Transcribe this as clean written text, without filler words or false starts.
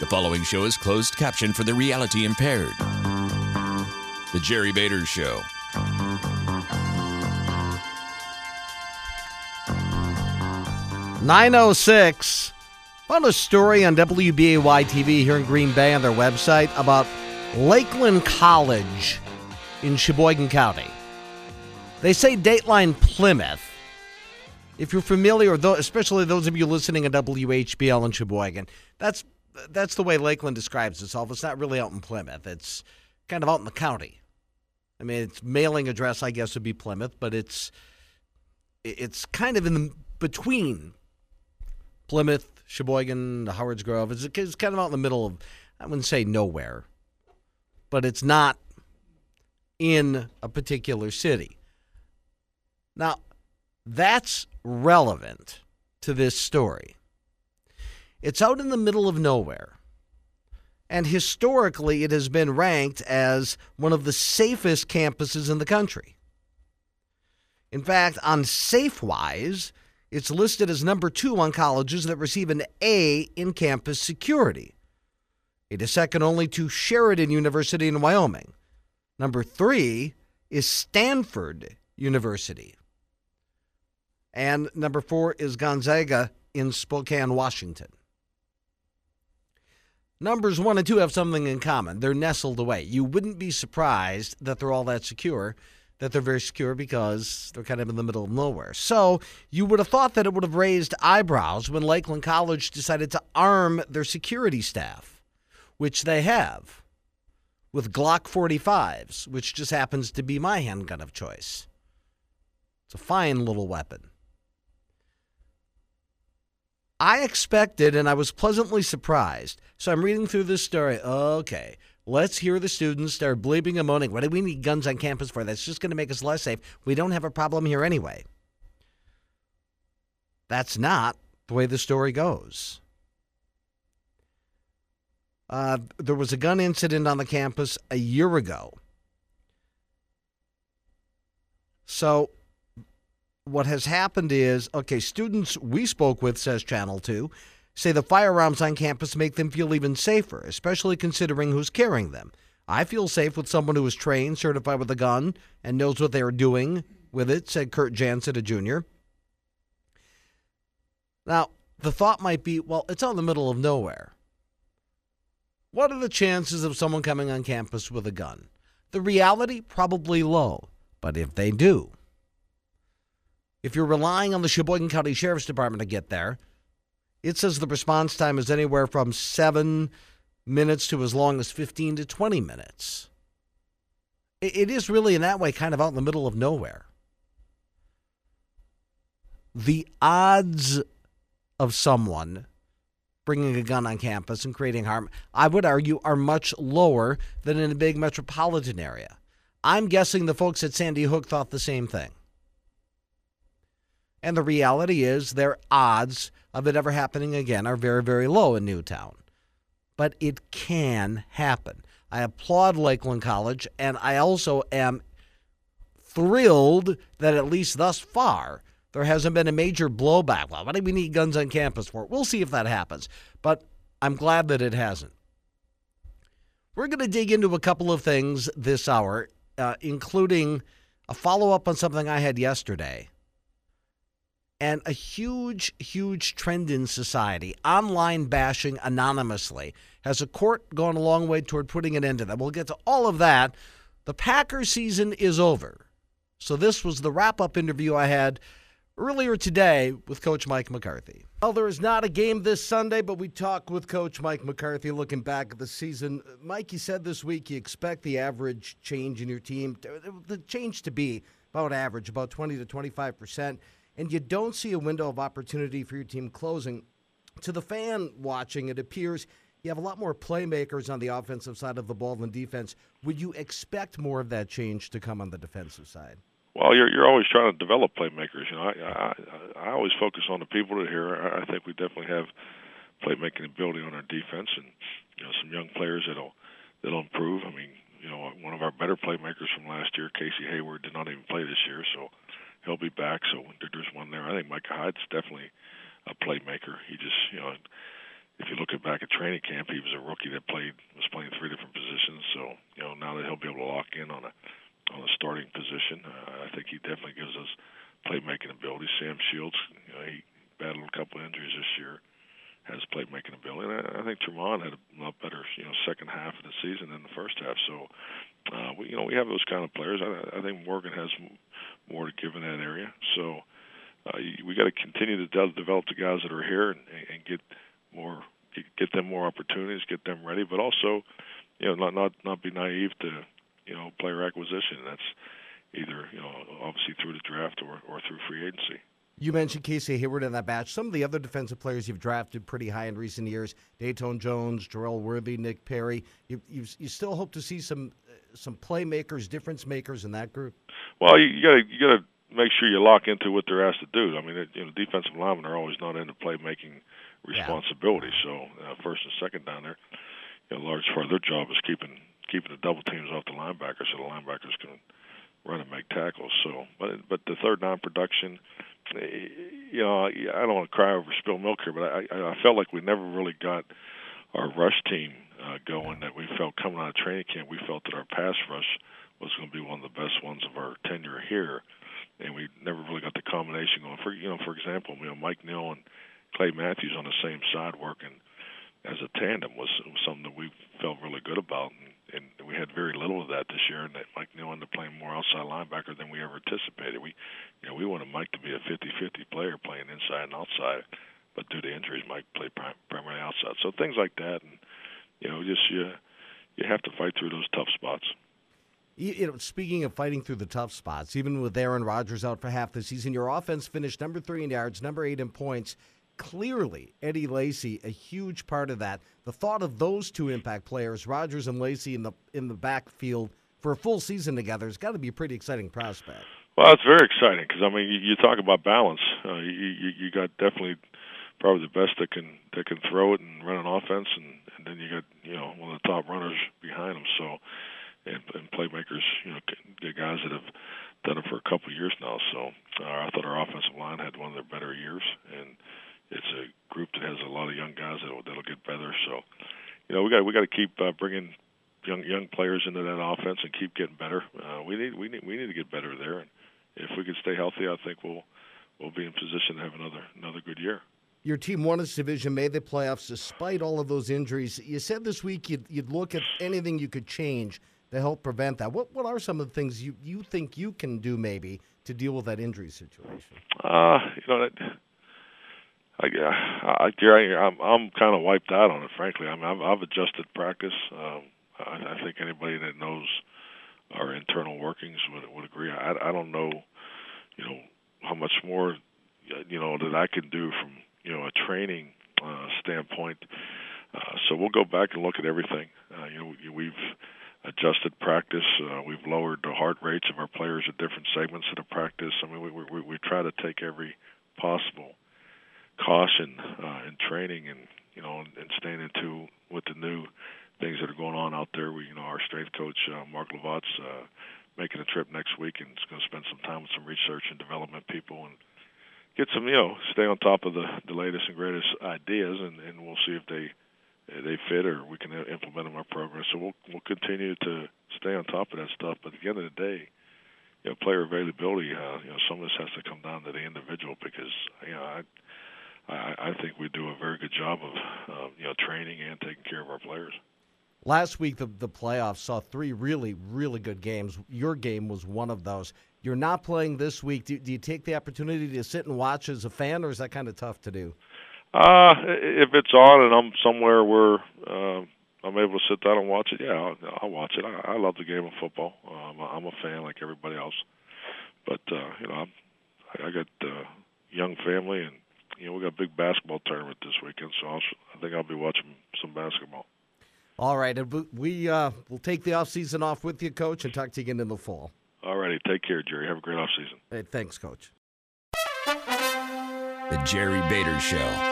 The following show is closed caption for the reality impaired. The Jerry Bader Show. .906. Found a story on WBAY TV here in Green Bay on their website about Lakeland College in Sheboygan County. They say Dateline Plymouth. If you're familiar, especially those of you listening at WHBL in Sheboygan, that's the way Lakeland describes itself. It's not really out in Plymouth. It's kind of out in the county. I mean, its mailing address, I guess, would be Plymouth, but it's kind of in the between Plymouth, Sheboygan, Howard's Grove. It's kind of out in the middle of, I wouldn't say nowhere, but it's not in a particular city. Now, that's relevant to this story. It's out in the middle of nowhere, and historically it has been ranked as one of the safest campuses in the country. In fact, on SafeWise, it's listed as number 2 on colleges that receive an A in campus security. It is second only to Sheridan University in Wyoming. Number 3 is Stanford University. And number 4 is Gonzaga in Spokane, Washington. Numbers 1 and 2 have something in common. They're nestled away. You wouldn't be surprised that they're all that secure, that they're very secure because they're kind of in the middle of nowhere. So you would have thought that it would have raised eyebrows when Lakeland College decided to arm their security staff, which they have, with Glock 45s, which just happens to be my handgun of choice. It's a fine little weapon. I expected, and I was pleasantly surprised. So I'm reading through this story. Okay, let's hear the students start bleeping and moaning. What do we need guns on campus for? That's just going to make us less safe. We don't have a problem here anyway. That's not the way the story goes. There was a gun incident on the campus a year ago. So what has happened is, students we spoke with, says Channel 2, say the firearms on campus make them feel even safer, especially considering who's carrying them. I feel safe with someone who is trained, certified with a gun, and knows what they are doing with it, said Kurt Jansen, a junior. Now, the thought might be, well, it's out in the middle of nowhere. What are the chances of someone coming on campus with a gun? The reality, probably low, but if they do, if you're relying on the Sheboygan County Sheriff's Department to get there, it says the response time is anywhere from 7 minutes to as long as 15 to 20 minutes. It is really, in that way, kind of out in the middle of nowhere. The odds of someone bringing a gun on campus and creating harm, I would argue, are much lower than in a big metropolitan area. I'm guessing the folks at Sandy Hook thought the same thing. And the reality is their odds of it ever happening again are very, very low in Newtown. But it can happen. I applaud Lakeland College, and I also am thrilled that at least thus far there hasn't been a major blowback. Well, what do we need guns on campus for? We'll see if that happens. But I'm glad that it hasn't. We're going to dig into a couple of things this hour, including a follow-up on something I had yesterday. And a huge, huge trend in society, online bashing anonymously. Has a court gone a long way toward putting an end to that? We'll get to all of that. The Packers season is over. So this was the wrap-up interview I had earlier today with Coach Mike McCarthy. Well, there is not a game this Sunday, but we talk with Coach Mike McCarthy looking back at the season. Mike, you said this week you expect the average change in your team, the change to be about average, about 20 to 25%. And you don't see a window of opportunity for your team closing. To the fan watching, it appears you have a lot more playmakers on the offensive side of the ball than defense. Would you expect more of that change to come on the defensive side? Well, you're always trying to develop playmakers. You know, I always focus on the people that are here. I think we definitely have playmaking ability on our defense, and some young players that'll improve. I mean, one of our better playmakers from last year, Casey Hayward, did not even play this year, so he'll be back. So there's one there. I think Micah Hyde's definitely a playmaker. He just, if you look back at training camp, he was a rookie that was playing 3 different positions. So now that he'll be able to lock in on a starting position, I think he definitely gives us playmaking ability. Sam Shields, he battled a couple injuries this year, has playmaking ability. And I think Tremont had a lot better second half of the season than the first half. So we have those kind of players. I think Morgan has more to give in that area. So we got to continue to develop the guys that are here and get them more opportunities, get them ready, but also not be naive to player acquisition. That's either obviously through the draft or through free agency. You mentioned Casey Hayward in that batch. Some of the other defensive players you've drafted pretty high in recent years: Dayton Jones, Jarrell Worthy, Nick Perry. You still hope to see some playmakers, difference makers in that group. Well, you gotta make sure you lock into what they're asked to do. I mean, defensive linemen are always not into playmaking responsibility. So first and second down there, a large part of their job is keeping the double teams off the linebackers, so the linebackers can run and make tackles. So, but the third down production, I don't want to cry over spilled milk here, but I felt like we never really got our rush team going. That we felt coming out of training camp, we felt that our pass rush was going to be one of the best ones of our tenure here, and we never really got the combination going. For example, Mike Neal and Clay Matthews on the same side working as a tandem was something that we felt really good about, and we had very little of that this year. And that Mike Neal ended up playing more outside linebacker than we ever anticipated. We wanted Mike to be a 50-50 player, playing inside and outside, but due to injuries, Mike played primarily outside. So things like that, and you have to fight through those tough spots. Speaking of fighting through the tough spots, even with Aaron Rodgers out for half the season, your offense finished number 3 in yards, number 8 in points. Clearly, Eddie Lacy, a huge part of that. The thought of those two impact players, Rodgers and Lacy, in the backfield for a full season together has got to be a pretty exciting prospect. Well, it's very exciting because you talk about balance. You got definitely probably the best that can throw it and run an offense, and then you got one of the top runners behind them. So and playmakers, the guys that have done it for a couple of years now. So I thought our offensive line had one of their better years, and it's a group that has a lot of young guys that'll get better. So, we got to keep bringing young players into that offense and keep getting better. We need to get better there, and if we can stay healthy, I think we'll be in position to have another good year. Your team won its division, made the playoffs despite all of those injuries. You said this week you'd look at anything you could change to help prevent that. What are some of the things you think you can do maybe to deal with that injury situation? Gary, I'm kind of wiped out on it, frankly. I've adjusted practice. I think anybody that knows our internal workings would agree. I don't know, how much more, that I can do from, a training standpoint. So we'll go back and look at everything. We've adjusted practice. We've lowered the heart rates of our players at different segments of the practice. I mean, we try to take every possible caution in training and staying into with the new things that are going on out there. Our strength coach Mark Lavat's making a trip next week and is going to spend some time with some research and development people and get some stay on top of the latest and greatest ideas, and we'll see if they fit or we can implement them in our program. So we'll continue to stay on top of that stuff. But at the end of the day, player availability, some of this has to come down to the individual because I think we do a very good job of training and taking care of our players. Last week, the playoffs saw 3 really, really good games. Your game was one of those. You're not playing this week. Do you take the opportunity to sit and watch as a fan, or is that kind of tough to do? If it's on and I'm somewhere where I'm able to sit down and watch it, yeah, I'll watch it. I love the game of football. I'm a fan like everybody else. But, I got a young family, and, we got a big basketball tournament this weekend, so I think I'll be watching some basketball. All right. We'll take the offseason off with you, Coach, and talk to you again in the fall. All righty. Take care, Jerry. Have a great offseason. Hey, thanks, Coach. The Jerry Bader Show.